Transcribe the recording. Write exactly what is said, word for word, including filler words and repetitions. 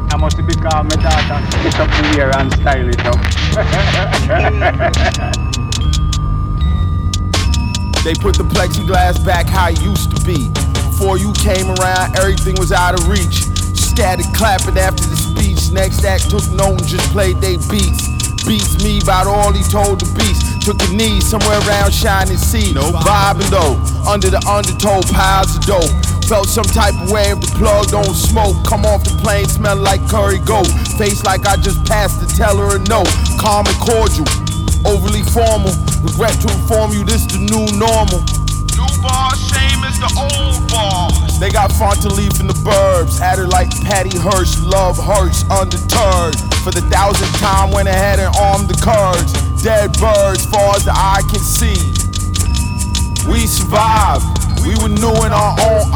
I must be because my daughter split up the hair and style it up. They put the plexiglass back how it used to be. Before you came around, everything was out of reach. Scattered clapping after the speech. Next act took note and just played they beats. Beats me about all he told the beast. Took a knee somewhere around Shining Sea. No vibing though, under the undertow piles of dope. Felt some type of way if the plug don't smoke. Come off the plane smelling like curry goat. Face like I just passed the teller a note. Calm and cordial, overly formal. Regret to inform you this the new normal. New bar, same as the old bar. They got Fontaine in the burbs. Had her like Patty Hearst, love hurts undeterred. For the thousandth time went ahead and armed the Kurds. Dead birds far as the eye can see. We survived, we were new in our own